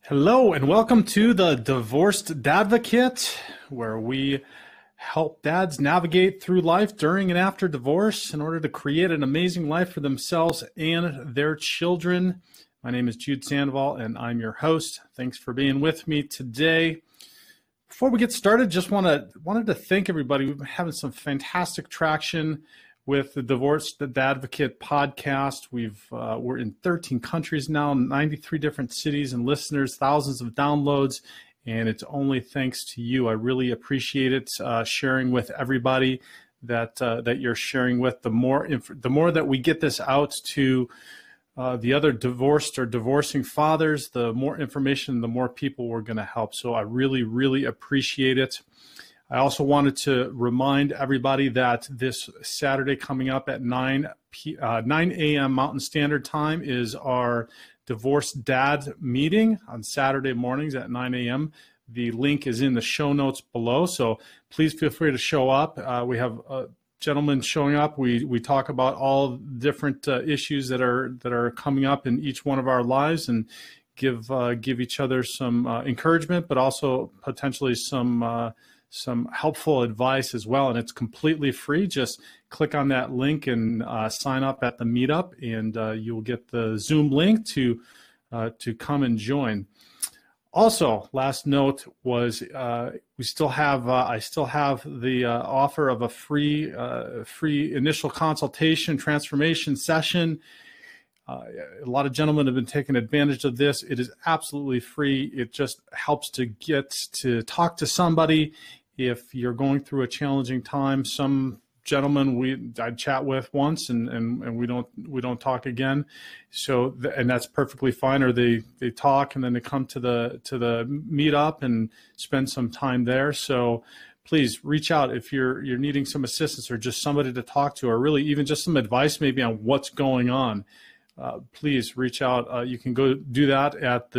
Hello and welcome to the Divorced Dadvocate, where we help dads navigate through life during and after divorce in order to create an amazing life for themselves and their children. My name is Jude Sandoval and I'm your host. Thanks for being with me today. Before we get started, just wanted to thank everybody. We've been having some fantastic traction with the Divorced Dadvocate podcast. We're in 13 countries now, 93 different cities and listeners, thousands of downloads, and it's only thanks to you. I really appreciate it, sharing with everybody that you're sharing with. The more that we get this out to the other divorced or divorcing fathers, the more information, the more people we're going to help. So I really, really appreciate it. I also wanted to remind everybody that this Saturday coming up at 9 a.m. Mountain Standard Time is our Divorced Dad meeting on Saturday mornings at 9 a.m. The link is in the show notes below, so please feel free to show up. We have gentlemen showing up. We talk about all different issues that are coming up in each one of our lives and give each other some encouragement, but also potentially some helpful advice as well, and it's completely free. Just click on that link and sign up at the meetup, and you'll get the Zoom link to come and join. Also, last note was I still have the offer of a free initial consultation transformation session. A lot of gentlemen have been taking advantage of this. It is absolutely free. It just helps to get to talk to somebody if you're going through a challenging time. Some gentlemen I'd chat with once and we don't talk again. So and that's perfectly fine. Or they talk and then they come to the meetup and spend some time there. So please reach out if you're needing some assistance or just somebody to talk to, or really even just some advice maybe on what's going on. Please reach out. You can go do that at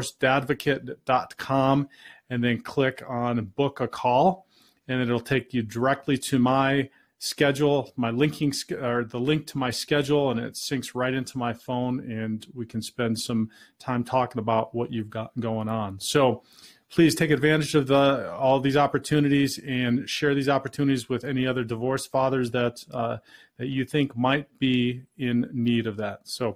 thedivorcedadvocate.com and then click on book a call, and it'll take you directly to my schedule, my linking or the link to my schedule, and it syncs right into my phone, and we can spend some time talking about what you've got going on. So please take advantage of all these opportunities and share these opportunities with any other divorced fathers that you think might be in need of that. So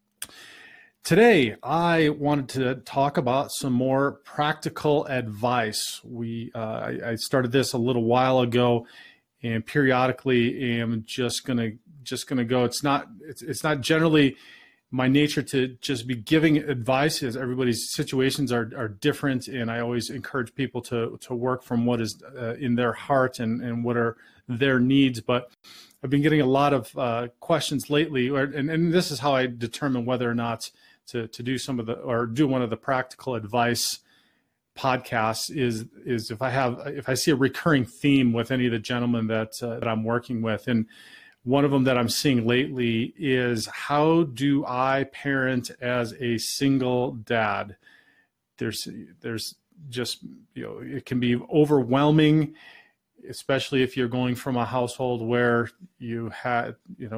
today, I wanted to talk about some more practical advice. I started this a little while ago, and periodically am just gonna go. It's not generally my nature to just be giving advice, as everybody's situations are different, and I always encourage people to work from what is in their heart and what are their needs. But I've been getting a lot of questions lately, and this is how I determine whether or not to do do one of the practical advice podcasts is if I see a recurring theme with any of the gentlemen that I'm working with. And one of them that I'm seeing lately is, how do I parent as a single dad? There's just, it can be overwhelming, especially if you're going from a household where you had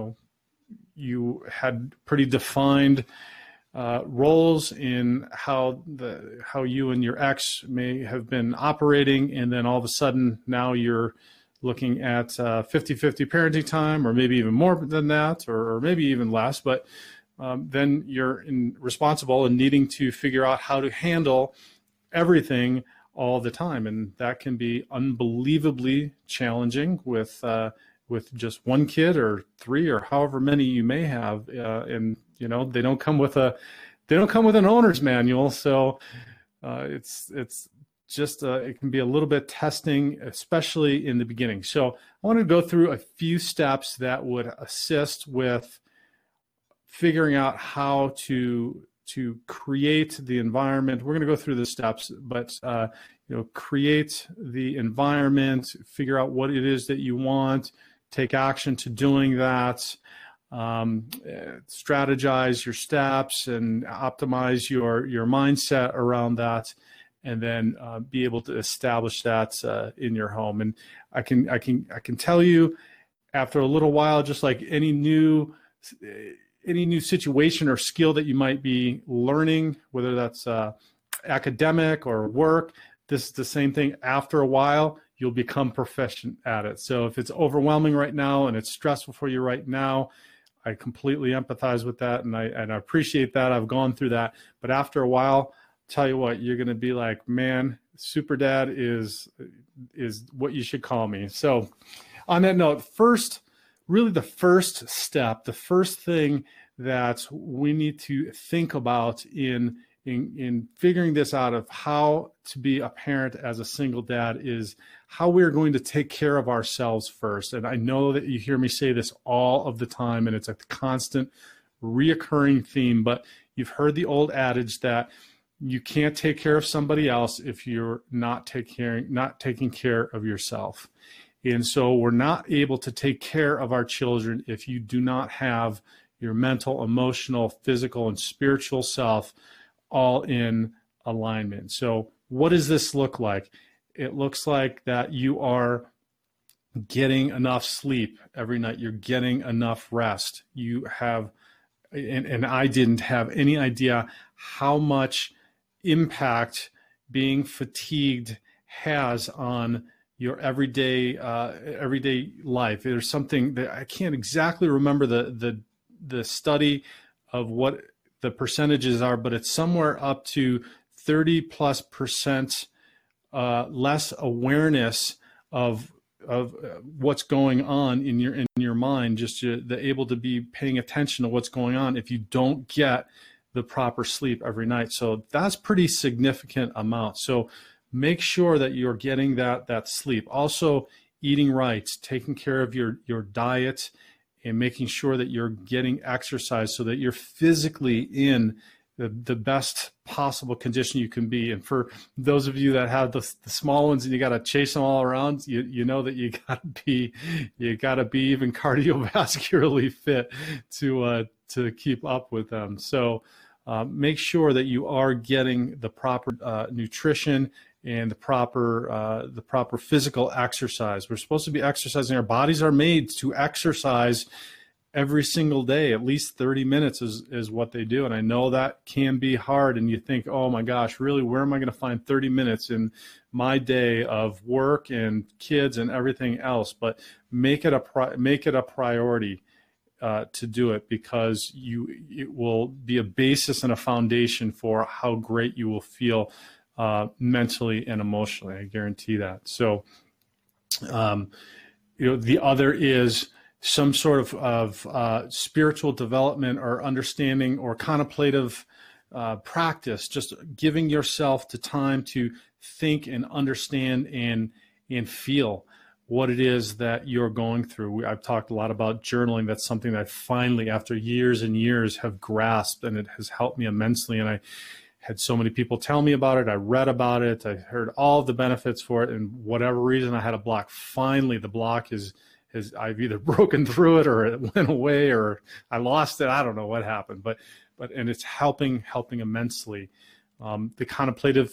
pretty defined roles in how you and your ex may have been operating, and then all of a sudden now you're looking at 50-50 parenting time, or maybe even more than that, or maybe even less. But then you're responsible and needing to figure out how to handle everything all the time, and that can be unbelievably challenging with just one kid or three or however many you may have, and they don't come with an owner's manual, so it's just it can be a little bit testing, especially in the beginning. So I want to go through a few steps that would assist with figuring out how to create the environment. We're going to go through the steps, but create the environment, figure out what it is that you want, take action to doing that, strategize your steps and optimize your mindset around that, and then be able to establish that in your home. And I can tell you, after a little while, just like any new situation or skill that you might be learning, whether that's academic or work, this is the same thing. After a while, you'll become proficient at it. So if it's overwhelming right now and it's stressful for you right now, I completely empathize with that, and I appreciate that. I've gone through that. But after a while, tell you what, you're going to be like, man, Super Dad is what you should call me. So on that note, really the first step, the first thing that we need to think about in figuring this out of how to be a parent as a single dad is how we're going to take care of ourselves first. And I know that you hear me say this all of the time, and it's a constant reoccurring theme, but you've heard the old adage that you can't take care of somebody else if you're not taking care of yourself. And so we're not able to take care of our children if you do not have your mental, emotional, physical, and spiritual self all in alignment. So what does this look like? It looks like that you are getting enough sleep every night. You're getting enough rest. You have, and I didn't have any idea how much impact being fatigued has on your everyday life. There's something that I can't exactly remember the study of what the percentages are, but it's somewhere up to 30+% less awareness of what's going on in your mind, just able to be paying attention to what's going on if you don't get the proper sleep every night. So that's pretty significant amount. So make sure that you're getting that sleep. Also, eating right, taking care of your diet, and making sure that you're getting exercise so that you're physically in the best possible condition you can be. And for those of you that have the small ones and you got to chase them all around, you know that you got to be even cardiovascularly fit to keep up with them. So make sure that you are getting the proper nutrition and the proper physical exercise. We're supposed to be exercising. Our bodies are made to exercise every single day. At least 30 minutes is what they do. And I know that can be hard. And you think, oh my gosh, really, where am I going to find 30 minutes in my day of work and kids and everything else? But make it a priority to do it, because it will be a basis and a foundation for how great you will feel mentally and emotionally. I guarantee that. So, the other is some sort of spiritual development or understanding or contemplative practice, just giving yourself the time to think and understand and feel what it is that you're going through. I've talked a lot about journaling. That's something that I finally, after years and years, have grasped, and it has helped me immensely. And I had so many people tell me about it. I read about it. I heard all of the benefits for it. And whatever reason, I had a block. Finally, the block is I've either broken through it or it went away or I lost it. I don't know what happened, but and it's helping immensely. The contemplative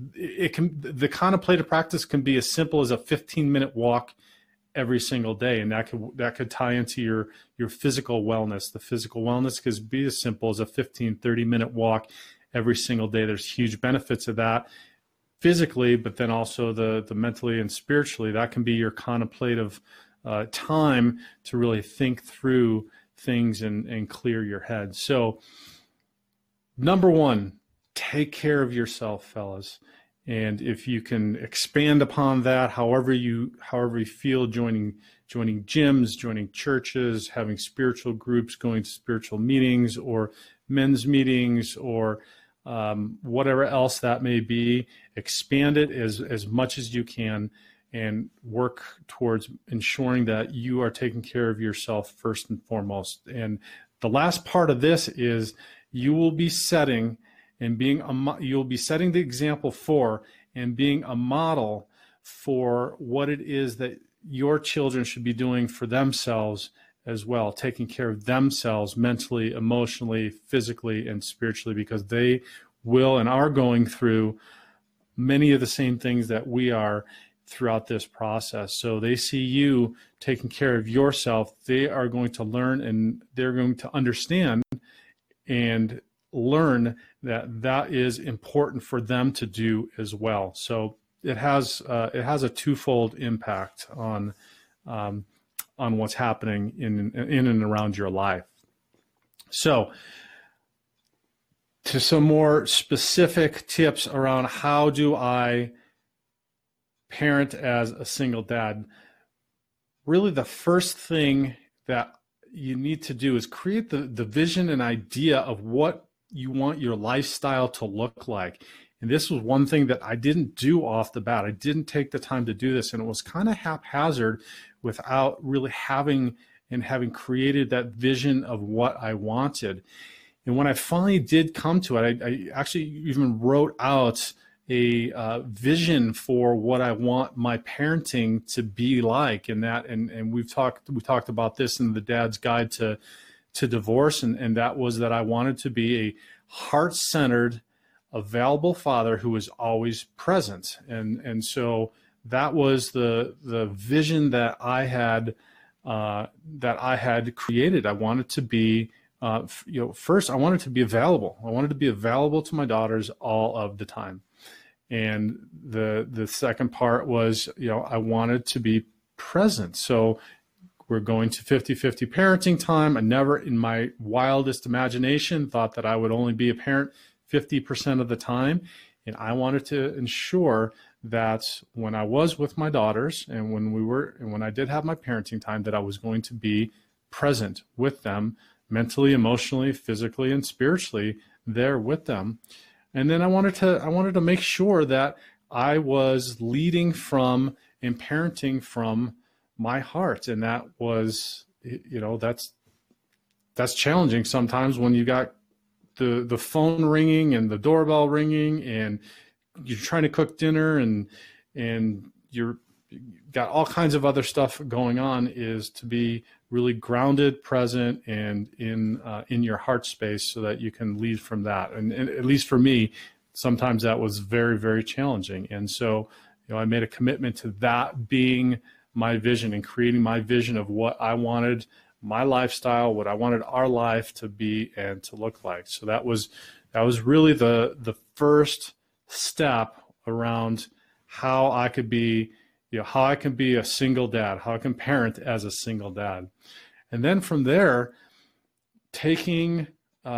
practice can be as simple as a 15-minute walk every single day, and that could tie into your physical wellness. The physical wellness could be as simple as a 30-minute walk every single day. There's huge benefits of that physically, but then also the mentally and spiritually. That can be your contemplative time to really think through things and clear your head. So, number one, take care of yourself, fellas. And if you can expand upon that, however you feel, joining gyms, joining churches, having spiritual groups, going to spiritual meetings or men's meetings or whatever else that may be, expand it as much as you can and work towards ensuring that you are taking care of yourself first and foremost. And the last part of this is you will be setting the example for and being a model for what it is that your children should be doing for themselves as well, taking care of themselves mentally, emotionally, physically, and spiritually, because they will and are going through many of the same things that we are throughout this process. So they see you taking care of yourself, they are going to learn and they're going to understand and learn that that is important for them to do as well. So it has a twofold impact on what's happening in and around your life. So, to some more specific tips around how do I parent as a single dad. Really, the first thing that you need to do is create the vision and idea of what you want your lifestyle to look like. And this was one thing that I didn't do off the bat. I didn't take the time to do this, and it was kind of haphazard without really having created that vision of what I wanted. And when I finally did come to it, I actually even wrote out a vision for what I want my parenting to be like. And we talked about this in the Dad's Guide to Divorce, and that was that I wanted to be a heart-centered, available father who was always present. And so that was the vision that I had created. I wanted to be first, I wanted to be available. I wanted to be available to my daughters all of the time. And the second part was, I wanted to be present. So we're going to 50-50 parenting time. I never in my wildest imagination thought that I would only be a parent 50% of the time. And I wanted to ensure that when I was with my daughters and when I did have my parenting time, that I was going to be present with them, mentally, emotionally, physically, and spiritually there with them. And then I wanted to make sure that I was leading from and parenting from my heart. And that was, that's challenging sometimes when you got the phone ringing and the doorbell ringing and you're trying to cook dinner and you're got all kinds of other stuff going on, is to be really grounded, present, and in your heart space so that you can lead from that. And at least for me, sometimes that was very, very challenging. And so, I made a commitment to that being my vision and creating my vision of what I wanted my lifestyle, what I wanted our life to be and to look like. So that was really the first step around how I could be, how I can be a single dad, how I can parent as a single dad. And then from there, taking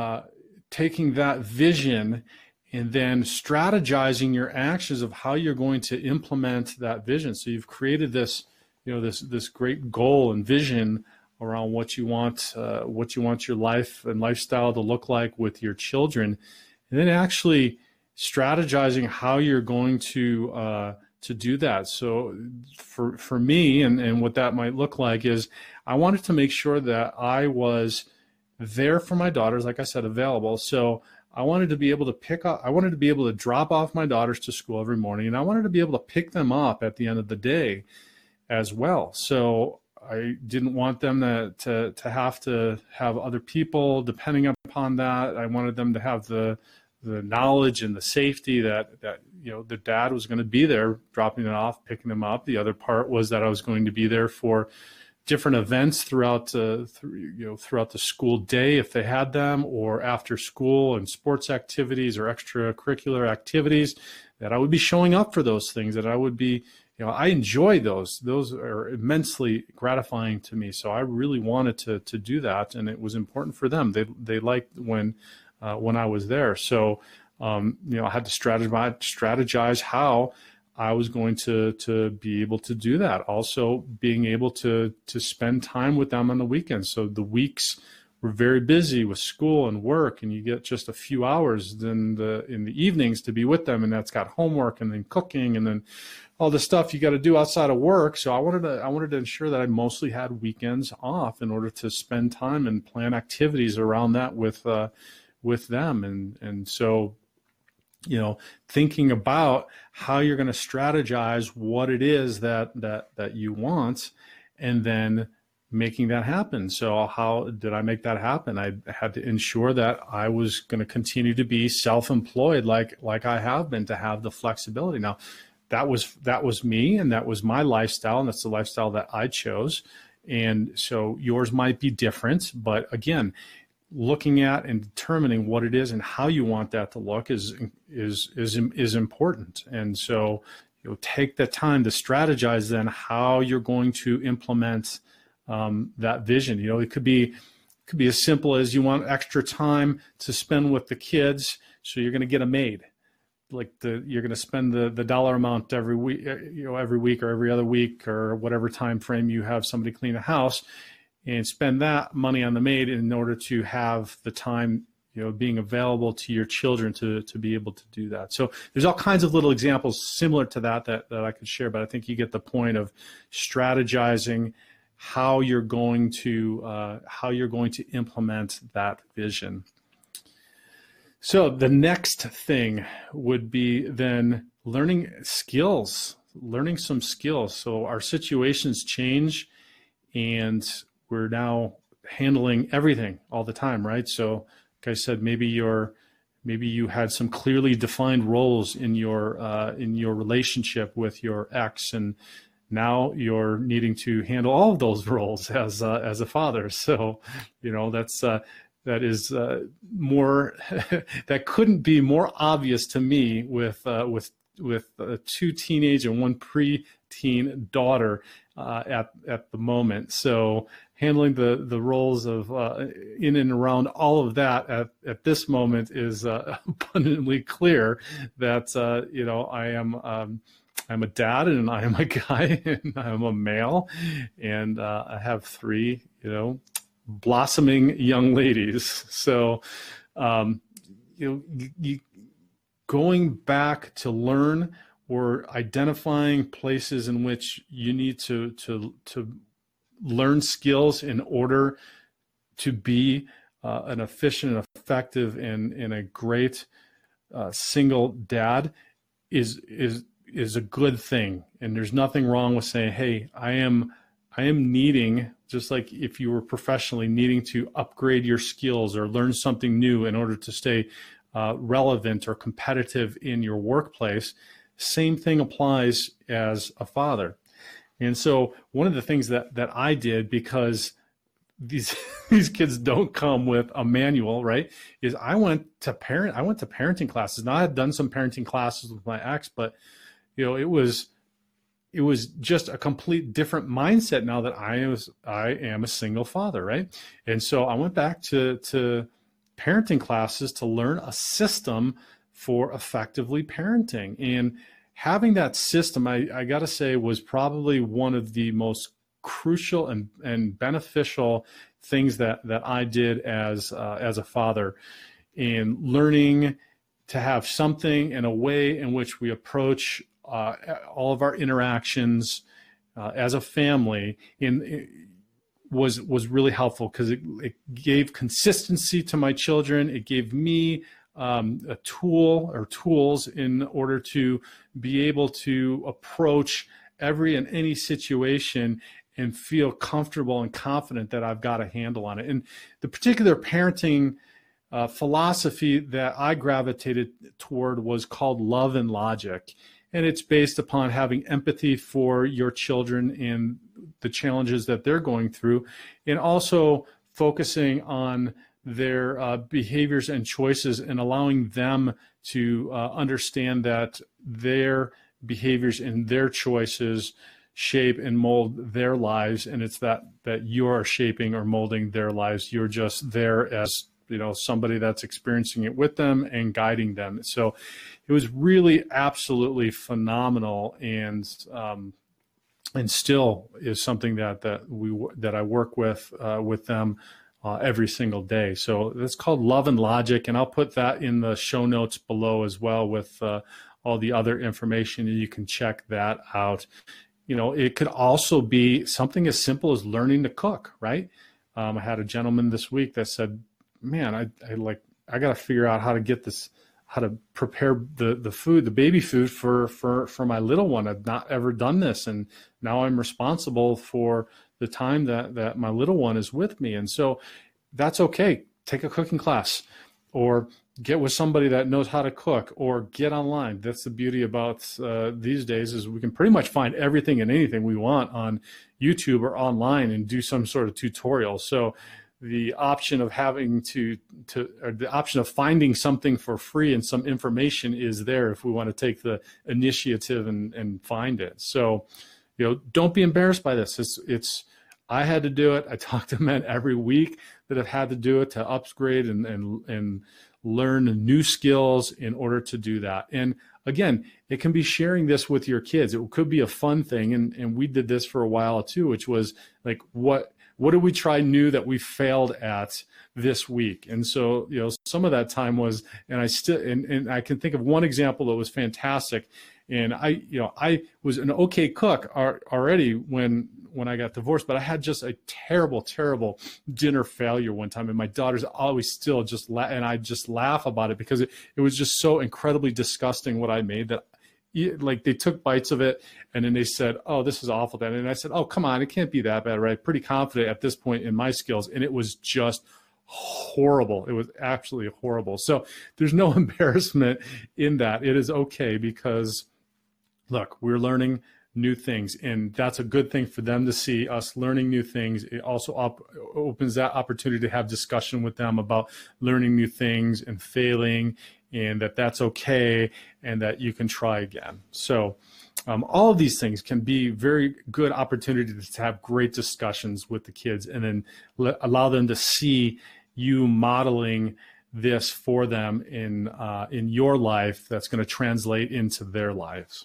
that vision and then strategizing your actions of how you're going to implement that vision. So you've created this, this great goal and vision around what you want your life and lifestyle to look like with your children, and then actually strategizing how you're going to do that. So for me, and what that might look like is I wanted to make sure that I was there for my daughters, like I said, available. So I wanted to be able to drop off my daughters to school every morning, and I wanted to be able to pick them up at the end of the day as well. So I didn't want them to have to have other people depending upon that. I wanted them to have the knowledge and the safety that the dad was going to be there, dropping it off, picking them up. The other part was that I was going to be there for different events throughout the school day if they had them, or after school and sports activities or extracurricular activities, that I would be showing up for those things, that I would be, I enjoy those. Those are immensely gratifying to me. So I really wanted to do that, and it was important for them. They liked when I was there. So I had to strategize how I was going to be able to do that. Also being able to spend time with them on the weekends. So the weeks were very busy with school and work, and you get just a few hours in the evenings to be with them, and that's got homework and then cooking and then all the stuff you got to do outside of work. So I wanted to ensure that I mostly had weekends off in order to spend time and plan activities around that with them. And so, thinking about how you're going to strategize what it is that you want, and then making that happen. So how did I make that happen? I had to ensure that I was going to continue to be self-employed like I have been, to have the flexibility. Now, that was me, and that was my lifestyle, and that's the lifestyle that I chose. And so yours might be different, but again, looking at and determining what it is and how you want that to look is important. And so take the time to strategize then how you're going to implement that vision. It could be as simple as you want extra time to spend with the kids, so you're going to get a maid. You're going to spend the dollar amount every week, every week or every other week or whatever time frame you have somebody clean the house, and spend that money on the maid in order to have the time, being available to your children to be able to do that. So there's all kinds of little examples similar to that I could share, but I think you get the point of strategizing how you're going to implement that vision. So the next thing would be then learning some skills. So our situations change, and we're now handling everything all the time, right? So like I said, maybe you had some clearly defined roles in your relationship with your ex, and now you're needing to handle all of those roles as a father. So that is more that couldn't be more obvious to me with two teenage and one preteen daughter at the moment. So handling the roles of in and around all of that at this moment is abundantly clear that I'm a dad, and I am a guy, and I am a male, and I have three blossoming young ladies. So going back to learn or identifying places in which you need to learn skills in order to be an efficient and effective and a great single dad is a good thing. And there's nothing wrong with saying, hey, I am needing, just like if you were professionally needing to upgrade your skills or learn something new in order to stay relevant or competitive in your workplace, same thing applies as a father. And so one of the things that I did, because these kids don't come with a manual, right, is I went to parenting classes. Now I had done some parenting classes with my ex, but it was just a complete different mindset now that I am a single father, right? And so I went back to parenting classes to learn a system for effectively parenting. And having that system, I got to say, was probably one of the most crucial and beneficial things that I did as a father, in learning to have something and a way in which we approach all of our interactions as a family was really helpful, because it gave consistency to my children. It gave me a tool or tools in order to be able to approach every and any situation and feel comfortable and confident that I've got a handle on it. And the particular parenting philosophy that I gravitated toward was called Love and Logic. And it's based upon having empathy for your children and the challenges that they're going through, and also focusing on their behaviors and choices, and allowing them to understand that their behaviors and their choices shape and mold their lives. And it's that you are shaping or molding their lives. You're just there as somebody that's experiencing it with them and guiding them. So it was really absolutely phenomenal, and still is something that I work with them every single day. So it's called Love and Logic, and I'll put that in the show notes below as well with all the other information, and you can check that out. It could also be something as simple as learning to cook, right? I had a gentleman this week that said, man, I got to figure out how to prepare the food, the baby food for my little one. I've not ever done this, and now I'm responsible for the time that my little one is with me. And so that's okay. Take a cooking class, or get with somebody that knows how to cook, or get online. That's the beauty about these days, is we can pretty much find everything and anything we want on YouTube or online and do some sort of tutorial. So the option of having or the option of finding something for free and some information is there if we want to take the initiative and find it. So, don't be embarrassed by this. I had to do it. I talk to men every week that have had to do it to upgrade and learn new skills in order to do that. And again, it can be sharing this with your kids. It could be a fun thing. And we did this for a while too, which was like, what did we try new that we failed at this week? And so, some of that time was, and I can think of one example that was fantastic. And I was an okay cook already when I got divorced, but I had just a terrible, terrible dinner failure one time. And my daughters always still and I just laugh about it because it was just so incredibly disgusting what I made that like they took bites of it and then they said, "Oh, this is awful." And I said, "Oh, come on, it can't be that bad, right?" Pretty confident at this point in my skills. And it was just horrible. It was absolutely horrible. So there's no embarrassment in that. It is okay because look, we're learning new things, and that's a good thing for them to see us learning new things. It also opens that opportunity to have discussion with them about learning new things and failing, and that's okay, and that you can try again. So all of these things can be very good opportunities to have great discussions with the kids, and then allow them to see you modeling this for them in your life that's going to translate into their lives.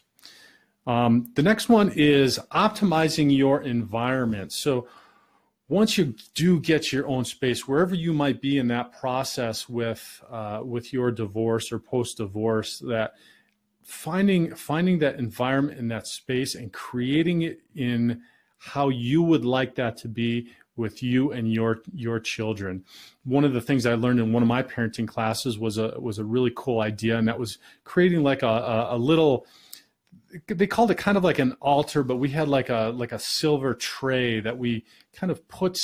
The next one is optimizing your environment. So once you do get your own space, wherever you might be in that process with your divorce or post-divorce, that finding that environment in that space and creating it in how you would like that to be with you and your children. One of the things I learned in one of my parenting classes was a really cool idea, and that was creating like a little. They called it kind of like an altar, but we had like a silver tray that we kind of put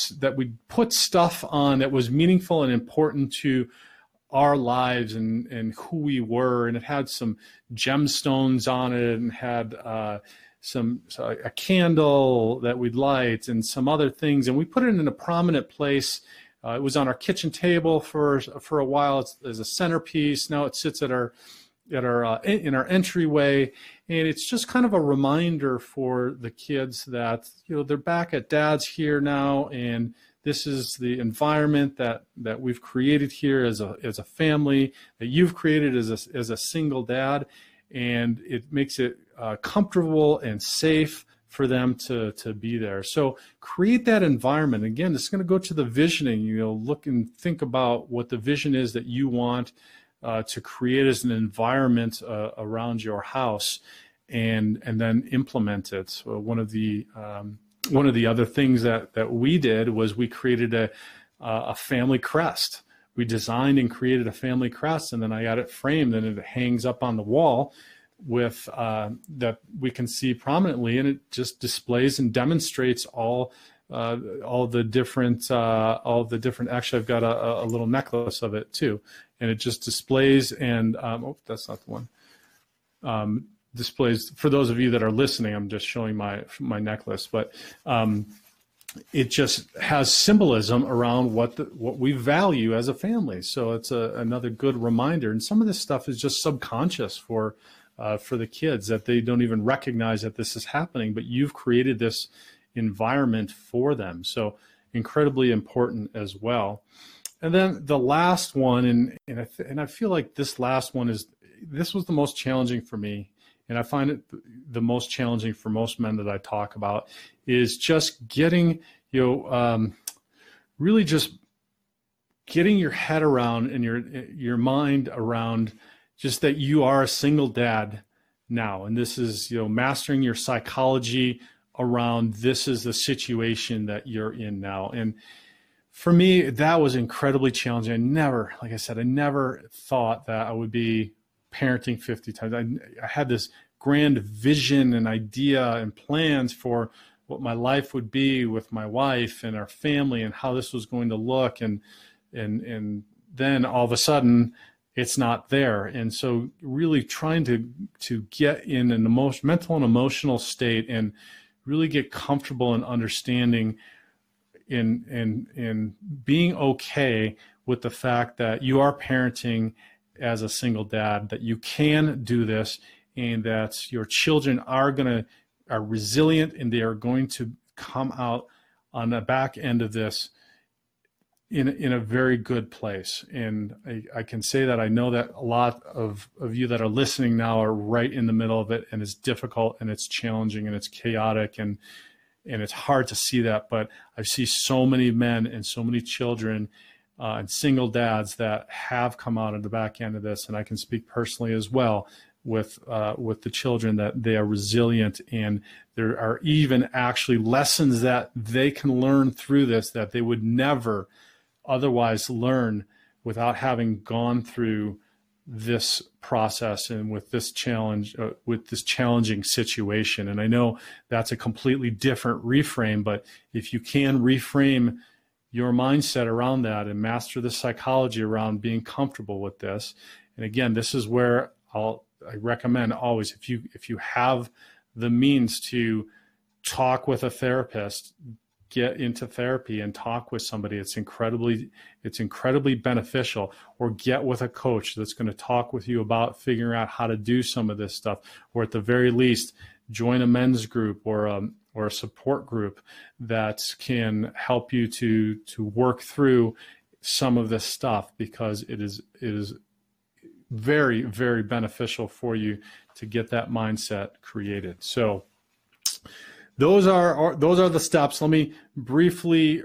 stuff on that was meaningful and important to our lives and who we were. And it had some gemstones on it and had a candle that we'd light and some other things. And we put it in a prominent place. It was on our kitchen table for a while as a centerpiece. Now it sits in our entryway, and it's just kind of a reminder for the kids that they're back at Dad's here now, and this is the environment that we've created here as a family, that you've created as a single dad, and it makes it comfortable and safe for them to be there. So create that environment. Again, it's going to go to the visioning. Look and think about what the vision is that you want to create as an environment around your house, and then implement it. So one of the other things that we did was we created a family crest. We designed and created a family crest, and then I got it framed, and it hangs up on the wall with that we can see prominently, and it just displays and demonstrates all the different. Actually, I've got a little necklace of it too. And it just displays and, that's not the one. Displays, for those of you that are listening, I'm just showing my necklace, but it just has symbolism around what we value as a family. So it's another good reminder. And some of this stuff is just subconscious for the kids, that they don't even recognize that this is happening, but you've created this environment for them. So incredibly important as well. And then the last one, and I feel like this last one was the most challenging for me, and I find it the most challenging for most men that I talk about, is just getting, really just getting your head around and your mind around just that you are a single dad now. And this is, mastering your psychology around this is the situation that you're in now. And for me, that was incredibly challenging. I never thought that I would be parenting 50 times. I had this grand vision and idea and plans for what my life would be with my wife and our family and how this was going to look. And then all of a sudden it's not there. And so really trying to get in an mental and emotional state and really get comfortable in understanding in being okay with the fact that you are parenting as a single dad, that you can do this, and that your children are resilient, and they are going to come out on the back end of this in a very good place. And I can say that I know that a lot of you that are listening now are right in the middle of it, and it's difficult and it's challenging and it's chaotic and it's hard to see that. But I see so many men and so many children and single dads that have come out on the back end of this. And I can speak personally as well with the children, that they are resilient, and there are even actually lessons that they can learn through this that they would never otherwise learn without having gone through this process and with this challenge, with this challenging situation. And I know that's a completely different reframe, but if you can reframe your mindset around that and master the psychology around being comfortable with this. And again, this is where I recommend always, if you have the means to talk with a therapist, get into therapy and talk with somebody. It's incredibly beneficial. Or get with a coach that's going to talk with you about figuring out how to do some of this stuff. Or at the very least, join a men's group or a support group that can help you to work through some of this stuff, because it is very, very beneficial for you to get that mindset created. So those are the steps. Let me briefly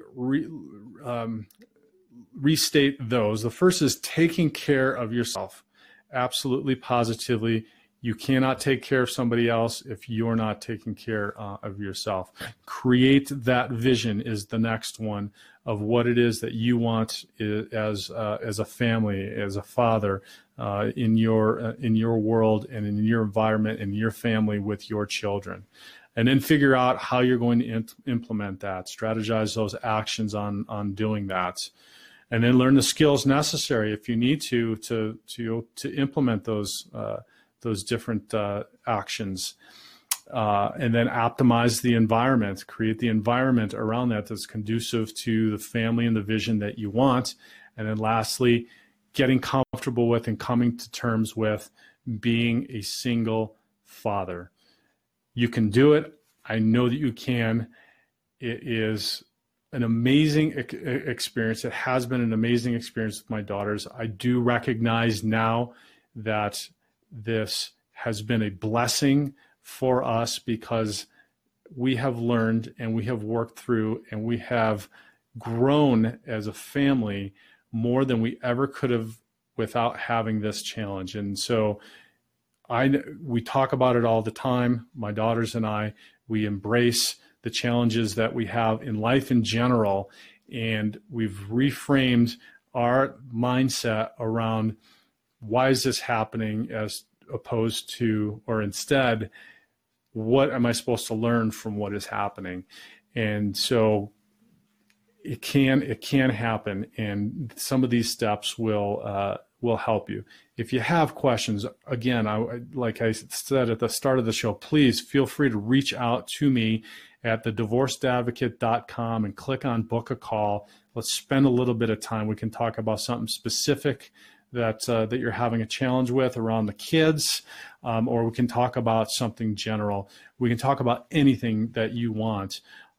restate those. The first is taking care of yourself. Absolutely, positively. You cannot take care of somebody else if you're not taking care of yourself. Create that vision is the next one of what it is that you want as a family, as a father, in your world and in your environment, in your family with your children. And then figure out how you're going to implement that, strategize those actions on doing that, and then learn the skills necessary if you need to implement those different actions, and then optimize the environment, create the environment around that that's conducive to the family and the vision that you want. And then lastly, getting comfortable with and coming to terms with being a single father. You can do it. I know that you can. It is an amazing experience. It has been an amazing experience with my daughters. I do recognize now that this has been a blessing for us, because we have learned and we have worked through and we have grown as a family more than we ever could have without having this challenge. And so we talk about it all the time. My daughters and I, we embrace the challenges that we have in life in general, and we've reframed our mindset around why is this happening, as opposed to, or instead, what am I supposed to learn from what is happening? And so it can happen, and some of these steps will help you. If you have questions, again, like I said at the start of the show, please feel free to reach out to me at thedivorcedadvocate.com and click on book a call. Let's spend a little bit of time. We can talk about something specific that you're having a challenge with around the kids, or we can talk about something general. We can talk about anything that you want.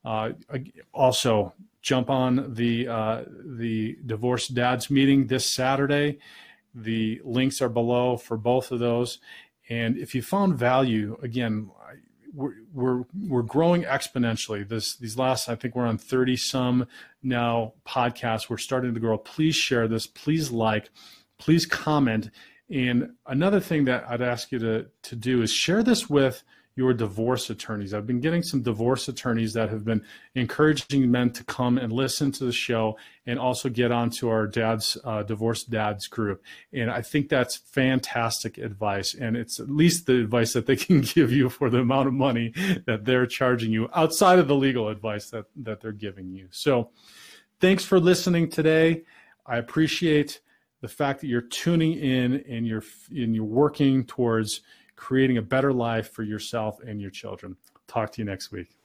Also, jump on the Divorced Dads meeting this Saturday. The links are below for both of those. And if you found value, again, we're growing exponentially. These last, I think we're on 30 some now podcasts. We're starting to grow. Please share this. Please like. Please comment. And another thing that I'd ask you to do is share this with your divorce attorneys. I've been getting some divorce attorneys that have been encouraging men to come and listen to the show and also get onto our Divorced Dads group. And I think that's fantastic advice. And it's at least the advice that they can give you for the amount of money that they're charging you outside of the legal advice that they're giving you. So thanks for listening today. I appreciate the fact that you're tuning in and you're working towards creating a better life for yourself and your children. Talk to you next week.